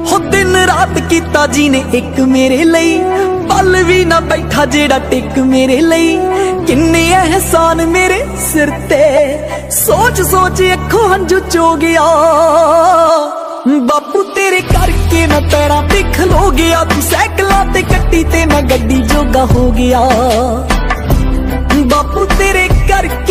हो दिन रात कीता जी ने एक मेरे लई, पल भी ना बैठा जेड़ा टिक मेरे लई। किन्ने एहसान मेरे सिर ते, सोच सोच अखों हंझू चो गया। बापू तेरे करके मैं पैरां ते खलो गया, तू सैकलां ते कट्टी ते मैं गड्डी जोगा हो गया। बापू तेरे करके